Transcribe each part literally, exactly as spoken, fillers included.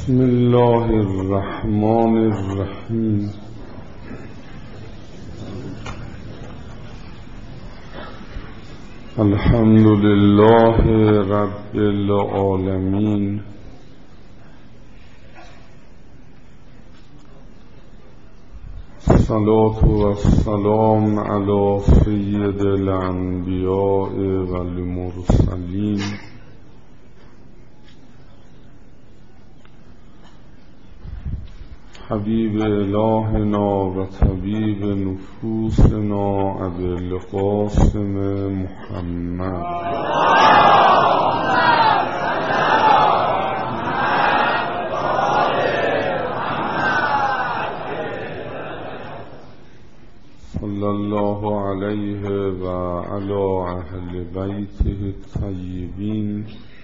بسم الله الرحمن الرحیم. الحمد لله رب العالمین. الصلاة والسلام علی سید الانبیاء والمرسلین حبیب الهنا و طبیب نفوسنا ابی القاسم محمد صلی الله علیه و علی اهل بیته الطیبین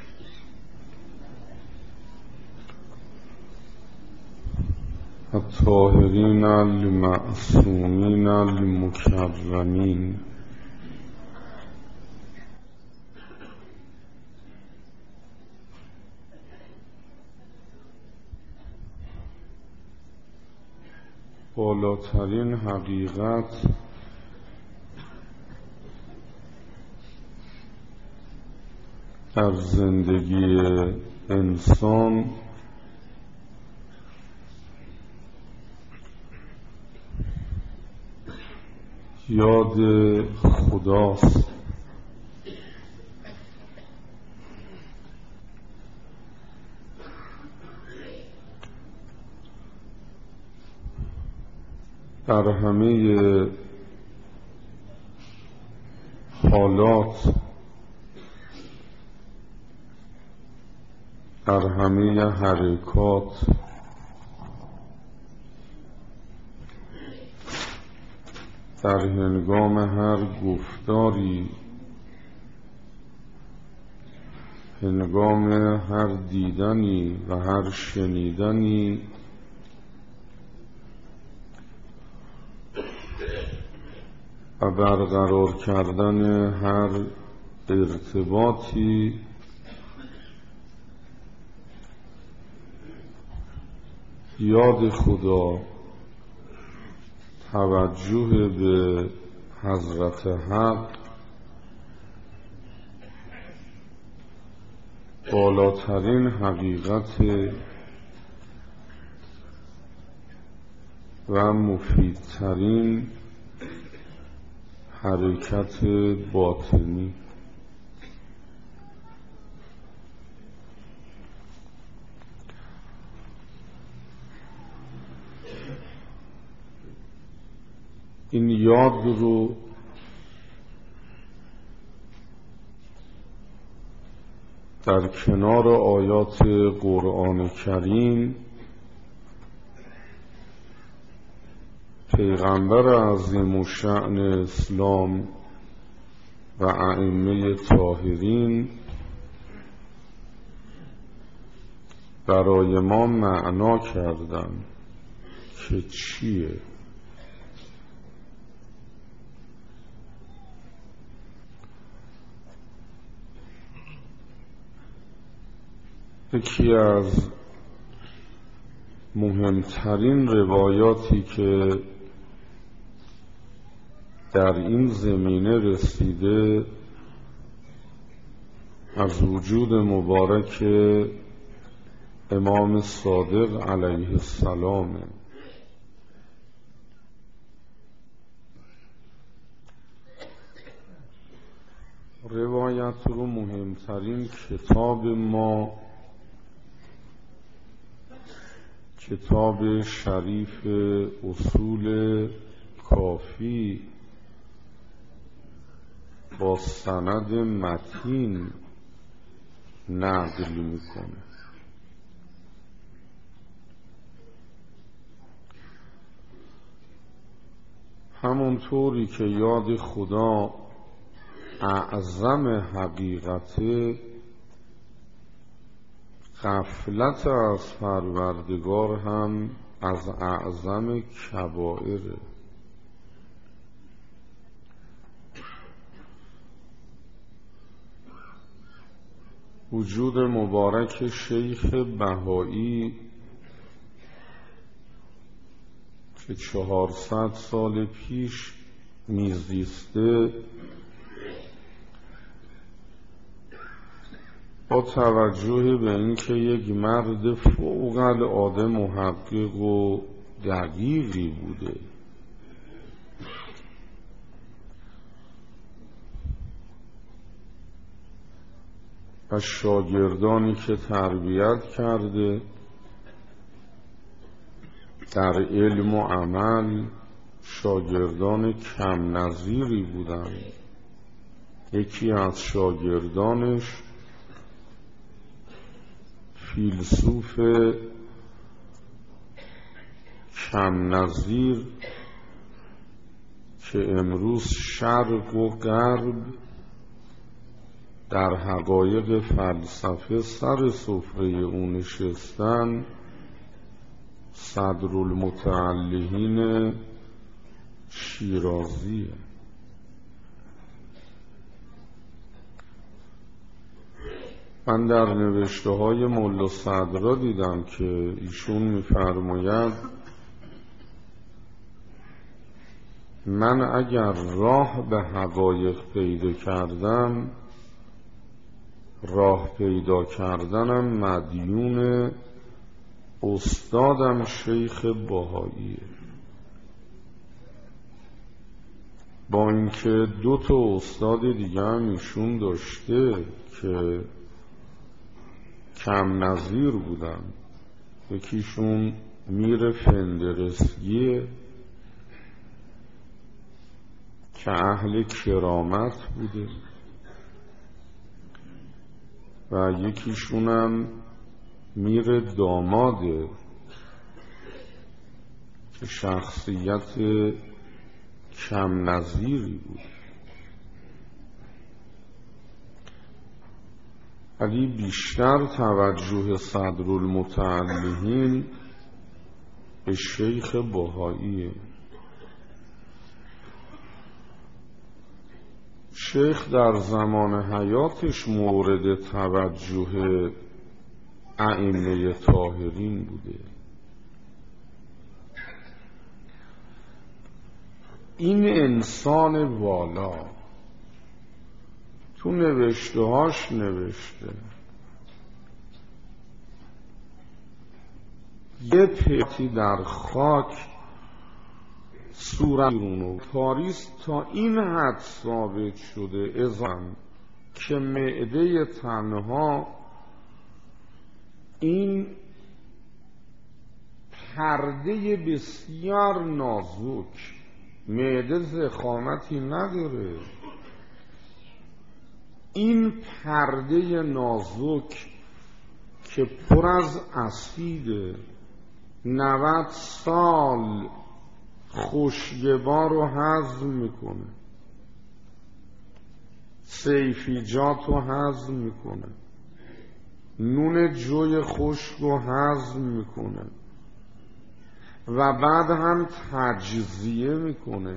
الطاهرین المعصومین المکرمین. بالاترین حقیقت در زندگی انسان یاد خداست. در همه حالات، در همه حرکات در هنگام هر گفتاری، هنگام هر دیدنی و هر شنیدنی و برقرار کردن هر ارتباطی یاد خدا، توجه به حضرت حق بالاترین حقیقت و مفیدترین حرکت باطنی. این یاد رو در کنار آیات قرآن کریم پیغمبر عظیم الشأن اسلام و ائمه طاهرین برای ما معنا کردن که چیه. یکی از مهمترین روایاتی که در این زمینه رسیده از وجود مبارک امام صادق علیه السلام. روایت رو مهمترین کتاب ما، کتاب شریف اصول کافی با سند متین نقل میکنه. همونطوری که یاد خدا اعظم حقیقته، غفلت از پروردگار هم از اعظم کبائره. وجود مبارک شیخ بهایی که چهارصد سال پیش میزیسته، با توجه به اینکه یک مرد فوق العاده محقق و دقیقی بوده و شاگردانی که تربیت کرده در علم و عمل شاگردان کم نظیری بودند. یکی از شاگردانش فیلسوف کم نظیر که امروز شرق و غرب در حقایق فلسفه سر سفره او نشستن، صدرالمتعلهین شیرازیه. من در نوشته های ملا صدرا دیدم که ایشون می‌فرماید من اگر راه به حقایق پیدا کردم، راه پیدا کردنم مدیون استادم شیخ بهائیه. با اینکه دو تا استاد دیگه هم ایشون داشته که کم نظیر بودن. یکیشون میر فندرسگیه که اهل کرامت بوده و یکیشونم میر داماده که شخصیت کم نظیری بود، ولی بیشتر توجه صدرالمتعلهین به شیخ بهائیه. شیخ در زمان حیاتش مورد توجه ائمه طاهرین بوده. این انسان والا تو نوشته هاش نوشته یه پیتی در خاک صورتونو پاریس تا این حد ثابت شده ازن که معده تنها این پرده بسیار نازک، معده ضخامتی نداره، این پرده نازک که پر از اسیده نود سال خوشگوار رو هضم میکنه، سیفیجات رو هضم میکنه، نون جوی خشک رو هضم میکنه و بعد هم تجزیه میکنه،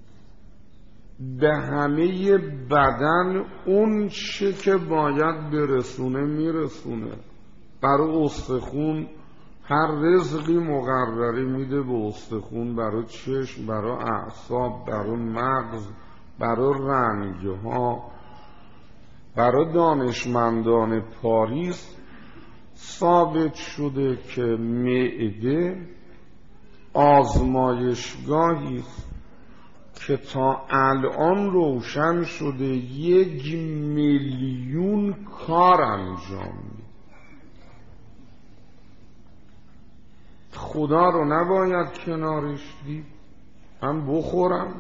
به همه بدن اون چه که باید برسونه میرسونه. برای استخون هر رزقی مقرری میده به استخون، برای چشم، برای اعصاب، برای مغز، برای رنگها. برای دانشمندان پاریس ثابت شده که معده آزمایشگاهی است که تا الان روشن شده یک میلیون کار انجام میده. خدا رو نباید کنارش دید، من بخورم.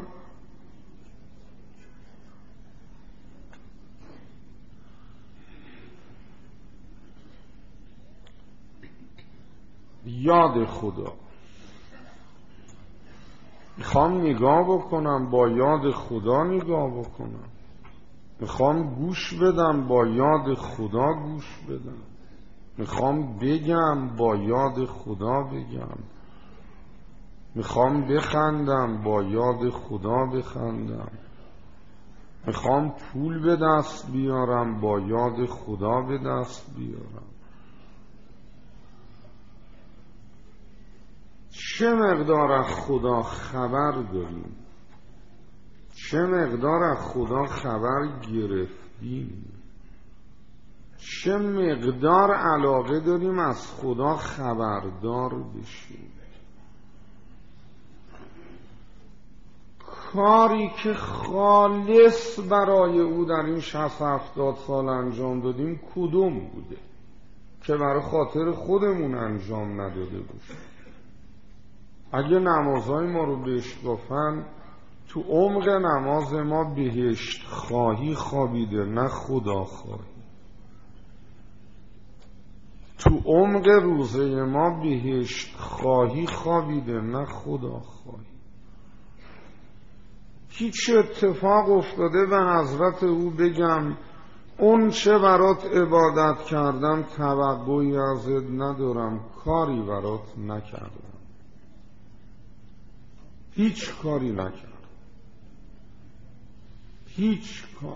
یاد خدا میخوام نگاه بکنم، با یاد خدا نگاه بکنم. میخوام گوش بدم، با یاد خدا گوش بدم. میخوام بگم، با یاد خدا بگم. میخوام بخندم، با یاد خدا بخندم. میخوام پول به دست بیارم، با یاد خدا به دست بیارم. چه مقدار از خدا خبر داریم، چه مقدار از خدا خبر گرفتیم، چه مقدار علاقه داریم از خدا خبردار بشیم. کاری که خالص برای او در این شصت هفتاد سال انجام دادیم کدوم بوده که برای خاطر خودمون انجام نداده باشیم؟ اگه نمازهای ما رو بشکافن، تو عمق نماز ما بهشت خواهی خوابیده، نه خدا خواهی. تو عمق روزه ما بهشت خواهی خوابیده، نه خدا خواهی. هیچ اتفاق افتاده به حضرت او بگم اون چه برات عبادت کردم توقعی ازت ندارم، کاری برات نکردم، هیچ کاری نکردم، هیچ کار.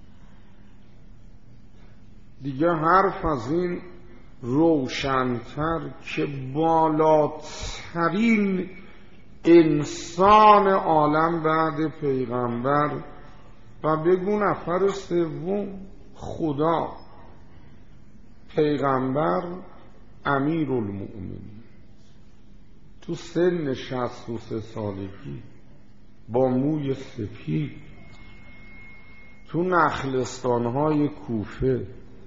دیگه حرف از این روشن‌تر که بالاترین انسان عالم بعد پیغمبر و بگو نفر سوم خدا، پیغمبر امیرالمؤمنین، تو سن شصت و سه سالگی با موی سپید تو نخلستان‌های کوفه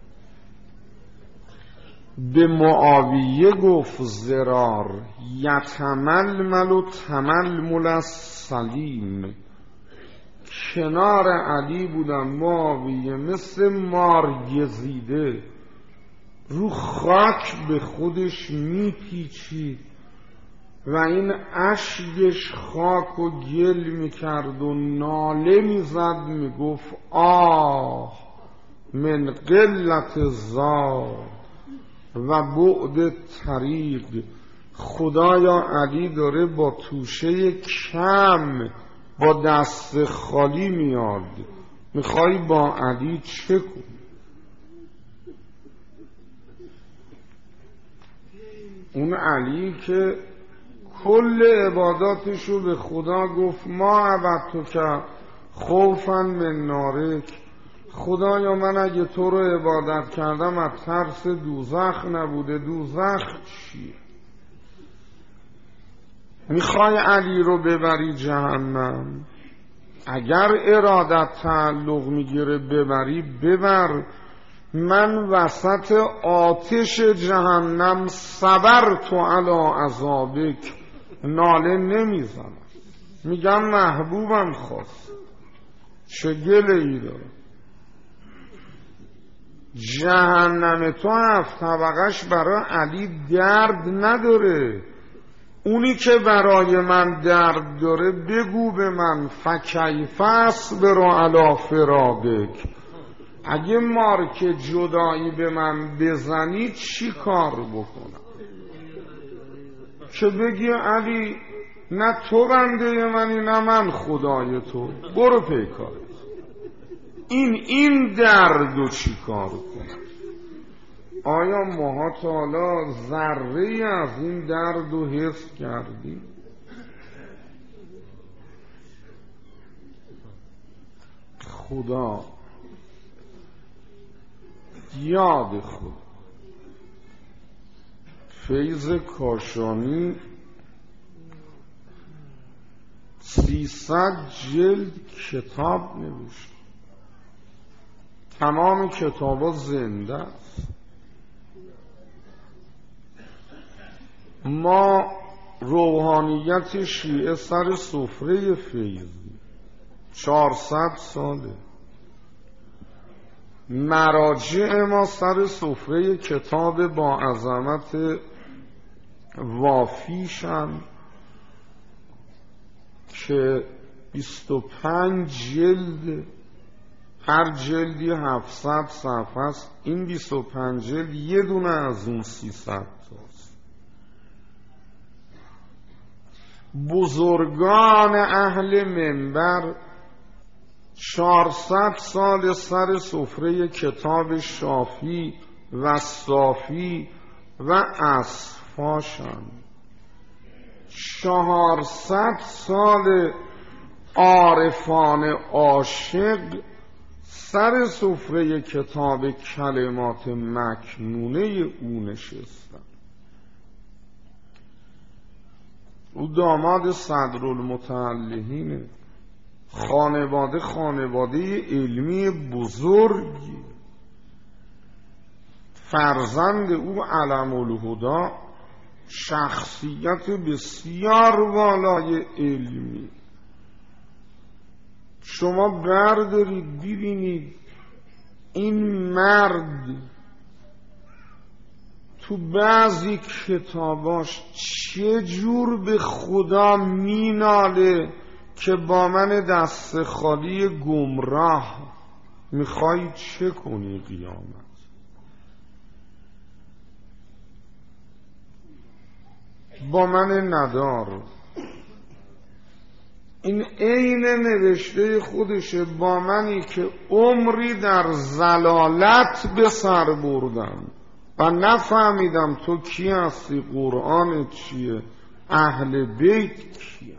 به معاویه گفت زرار یتململ و تململ السلیم. کنار علی بودن، معاویه مثل مارگزیده رو خاک به خودش میپیچید و این اشکش خاک و گل میکرد و ناله میزد، میگفت آه من قلت زاد و بعد طریق. خدایا علی داره با توشه کم با دست خالی میاد، میخوای با علی چه کنی؟ اون علی که کل عباداتشو به خدا گفت ما عبدتو که خوفا من نارک، خدایا من اگه تو رو عبادت کردم از ترس دوزخ نبوده، دوزخ چیه؟ میخوای علی رو ببری جهنم؟ اگر ارادت تعلق میگیره ببری ببر، من وسط آتش جهنم صبرت علی عذابک ناله نمیزنم، میگم محبوبم خواست، چه گله ای داره. جهنم تو هفت طبقش برای علی درد نداره، اونی که برای من درد داره بگو به من فکیف اصبر علی فراقک، اگه مارک جدایی به من بزنی چی کار بکنم؟ که بگی علی نه تو بنده منی نه من خدای تو، برو پیکارت. این این دردو چی کار کنم؟ آیا ماها تا حالا ذره‌ای از این دردو حس کردیم؟ خدا، یاد خود. فیض کاشانی سیصد جلد کتاب نوشت، تمام کتابا زنده است. ما روحانیت شیعه سر سفره فیضی چهارصد ساله، مراجع ما سر سفره کتاب با عظمت وافیشن که بیست و پنج جلد، هر جلدی هفتصد صفحه است. این بیست و پنج جلد یه دونه از اون سیصد تاست. بزرگان اهل منبر چهارصد سال سر سفره کتاب شافی و صافی و اصفاشن. چهارصد سال عارفان عاشق سر سفره کتاب کلمات مکنونه او نشستن. او داماد صدرالمتعلهینه، خانواده خانواده علمی بزرگی، فرزند او علم الهدی شخصیت بسیار والای علمی. شما بردارید ببینید این مرد تو بعضی کتاباش چه جور به خدا میناله که با من دست خالی گمراه میخوای چه کنی قیامت. با من ندار. این عین نوشته خودشه. با منی که عمری در ضلالت به سر بردم و نفهمیدم تو کی هستی، قرآن چیه، اهل بیت کیه.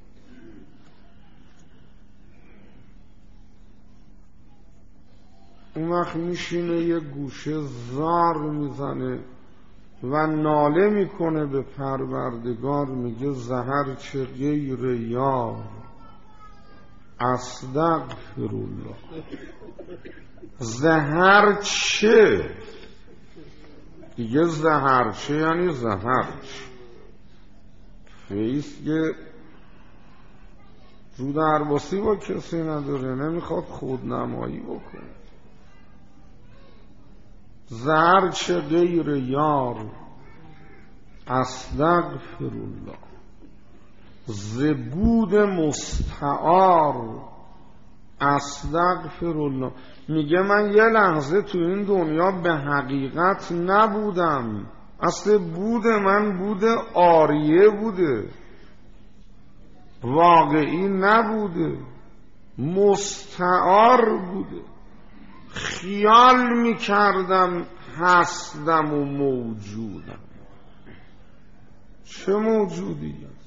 اون وقت میشینه یه گوشه زار میزنه و ناله میکنه به پروردگار، میگه زهر چه غیر یار استغفر الله. زهر چه دیگه، زهر چه یعنی زهر چه. فیس یه رو درباسی با کسی نداره، نمیخواد خودنمایی بکنه. زهر چه غیر یار استغفر الله. زبود مستعار استغفر الله. میگه من یه لحظه تو این دنیا به حقیقت نبودم، اصل بود من بود عاریه بوده، واقعی نبوده، مستعار بوده. خیال میکردم هستم و موجودم. چه موجودی است؟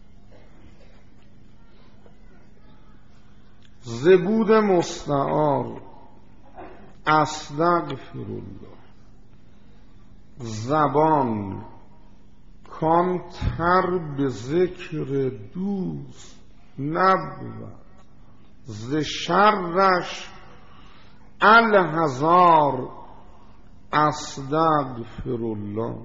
زبود مستعار استغفر الله. زبان کان تر به ذکر دوست نبود، ز شرش الهزار استغفر الله.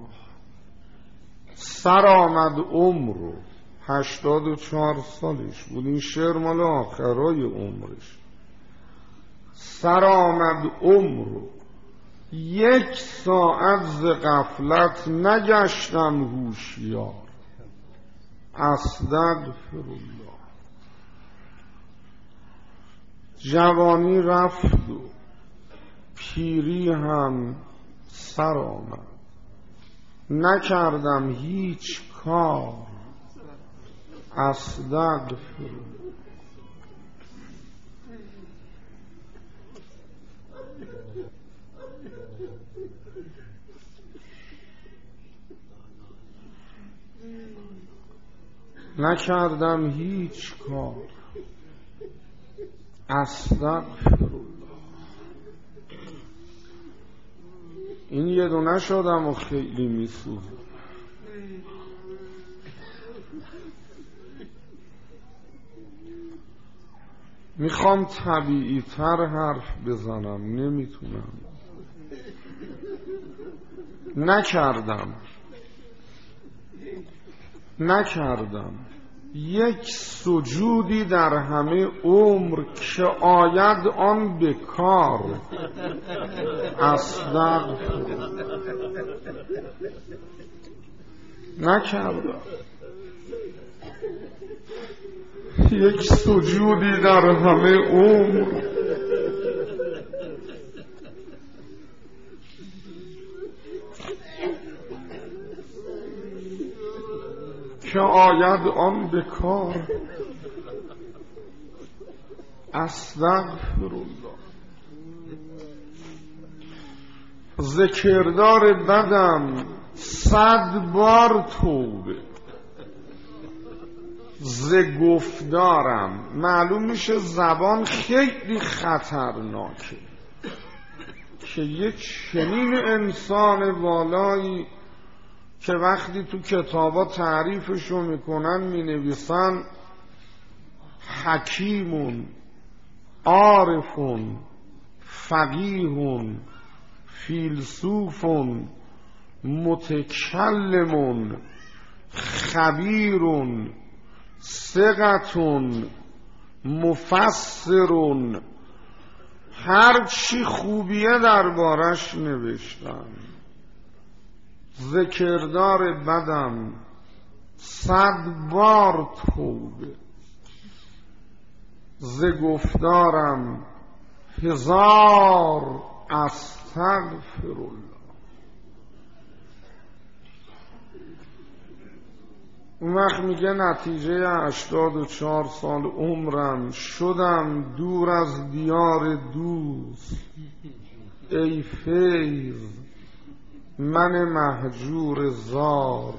سر آمد عمرو، هشتاد و چهار سالش بود، این شعر مال آخرای عمرش. سر آمد عمرو، یک ساعت ز غفلت نگشتم هوشیار استغفر الله. جوانی رفت و پیری هم سر آمد، نکردم هیچ کار استغفر الله. نکردم هیچ کار استغفر الله. این یه دونه شدم و خیلی میسوزم. میخوام طبیعی تر حرف بزنم، نمیتونم. نکردم نکردم یک سجودی در همه عمر که آید آن به کار استغفر. نکردم یک سجودی در همه عمر که آید آن به کار استغفر الله. ذکردار بدم صد بار توبه ز گفتارم. معلوم میشه زبان خیلی خطرناکه که یک چنین انسان والایی که وقتی تو کتابا تعریفشو میکنن مینویسن حکیمون، عارفون، فقیهون، فیلسوفون، متکلمون، خبیرون، ثقتون، مفسرون، هر چی خوبیه دربارش نوشتن. ذکردار بدم صد بار توبه، ز گفتارم هزار استغفر الله. اون وقت میگه نتیجه هشتاد و چهار سال عمرم شدم دور از دیار دوست، ای فیض من مهجور زار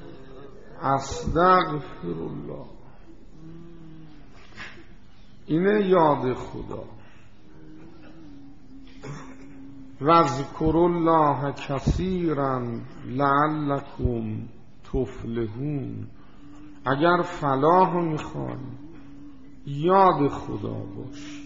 استغفر الله. اینه یاد خدا. واذکروا الله کثیرا لعلکم تفلحون. اگر فلاح میخوای یاد خدا باش.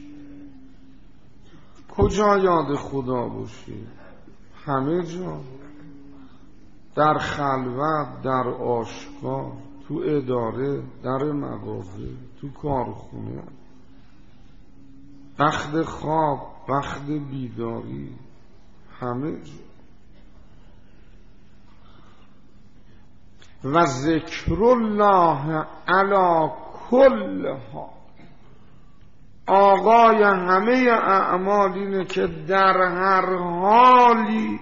کجا یاد خدا باشی؟ همه جا، در خلوت، در آشکار، تو اداره، در مغازه، تو کارخونه، وقت خواب، وقت بیداری، همه جا. و ذکر الله علی کل حال. آقای همه اعمال اینه که در هر حالی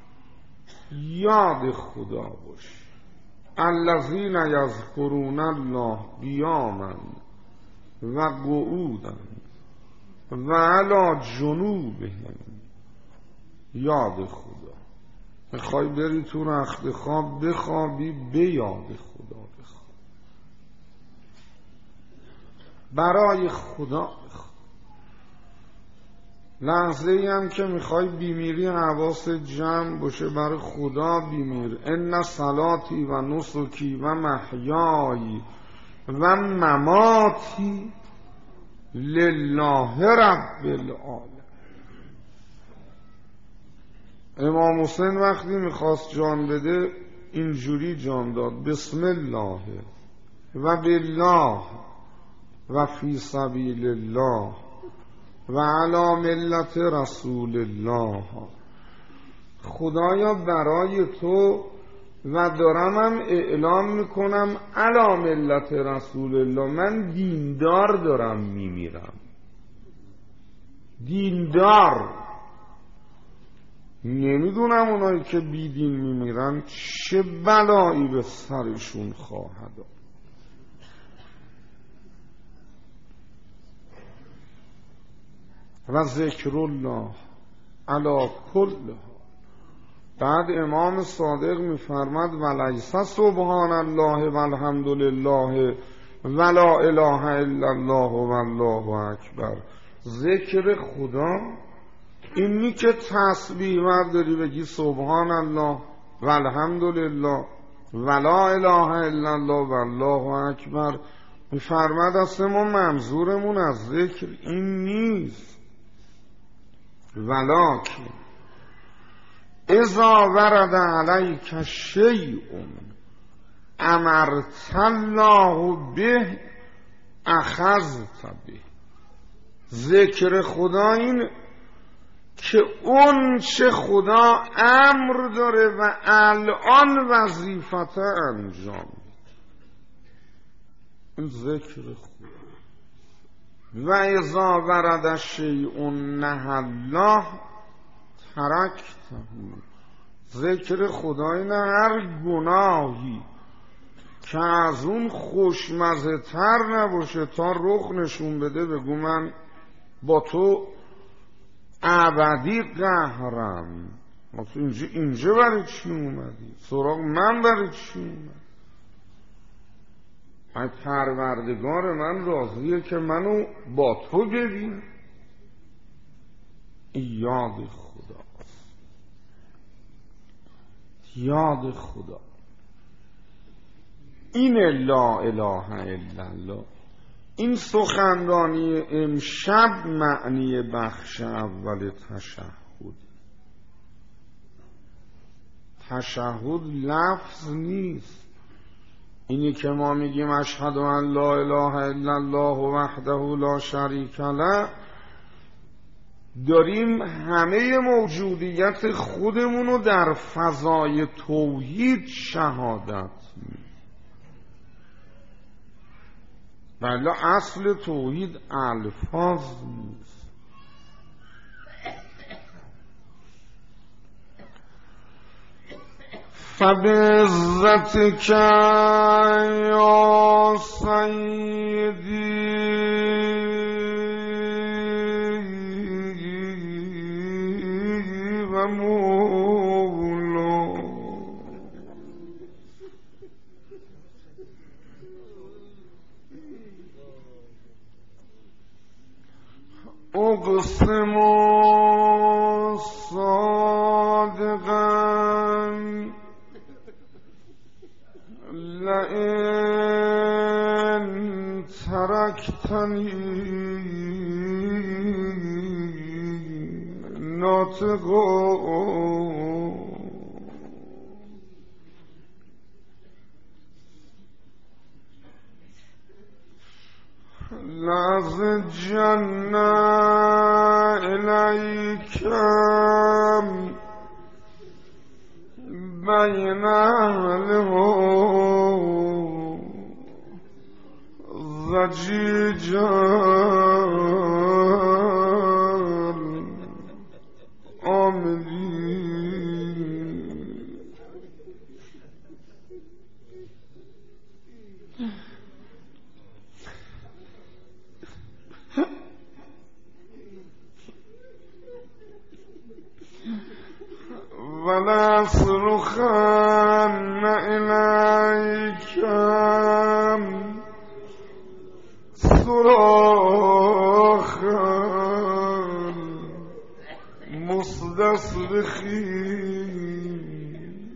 یاد خدا باشی. الذین یذکرون الله قیاما و قعودا و علی جنوبهم. یاد خدا. میخوای بری تو رخت خواب بخوابی، به یاد خدا بخواب، برای خدا بخواب. لحظه ای هم که میخوای بیمیری حواس جمع باشه، برای خدا بیمیر. ان صلاتی و نسکی و محیایی و مماتی لله رب العالمین. امام حسین وقتی میخواست جان بده اینجوری جان داد: بسم الله و بالله و فی سبیل الله و علی ملت رسول الله. خدایا برای تو و دارمم اعلام میکنم علی ملت رسول الله، من دیندار دارم میمیرم. دیندار. نمیدونم اونایی که بیدین میمیرن چه بلایی به سرشون خواهد آمد. و ذکر الله علی کل حال. بعد امام صادق میفرماد ولیس سبحان الله والحمد لله ولا اله الا الله والله اکبر. ذکر خدا اینی که تسبیح برداری بگی سبحان الله والحمد لله ولا اله الا الله والله اکبر. میفرماد اصلا ما منظورمون از ذکر این نیست، ولکن اذا ورد علیک شیء امرت الله به اخذت به. ذکر خدا این که اون چه خدا امر داره و الان وظیفت انجام میده، این ذکر خدا. و اذا ورد شیء نهی الله ترکته. ذکر خدا اینه هر گناهی که از اون خوشمزه تر نباشه تا رخ نشون بده بگو من با تو ابدی قهرم. اینجا اینجا برای چی اومدی؟ سراغ من برای چی اومدی؟ ای پروردگار من راضیه که منو با تو ببین. یاد خدا، یاد خدا. این لا اله الا الله. این سخنرانی امشب معنی بخش اول تشهد. تشهد لفظ نیست. اینی که ما میگیم اشهد ان لا اله الا الله وحده لا شریک له، داریم همه موجودیت خودمون رو در فضای توحید شهادت میدیم. ولی اصل توحید الفاظ نیست. فبعزتک یا سیدی و مولا اقسم صادقا لئن ترکتنی ناطقا لأزجن إليك بين أهلهم ضجيجا عاملين. ولا صرخن إليك صراخا مستصرخين.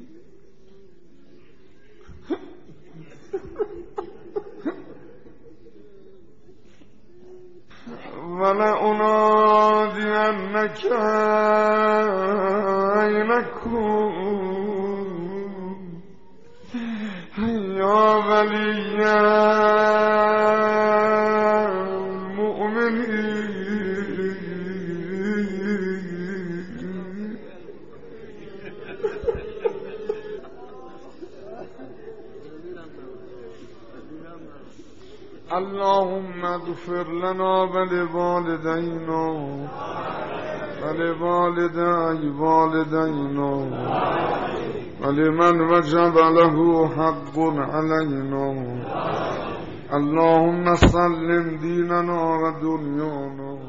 ولأنادينك أين كنت يا ولي المؤمنين. اللهم اغفر لنا ولوالدينا ولوالدي والدينا ولمن وجب له حق علينا. اللهم سلم ديننا ودنيانا.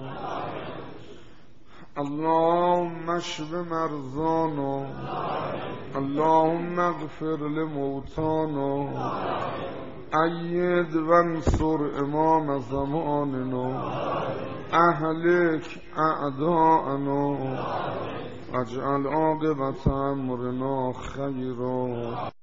اللهم اشف مرضانا. اللهم اغفر لموتانا. أيد وانصر إمام زماننا. أهلك أعداءنا. واجعل عاقبة أمرنا خيرا.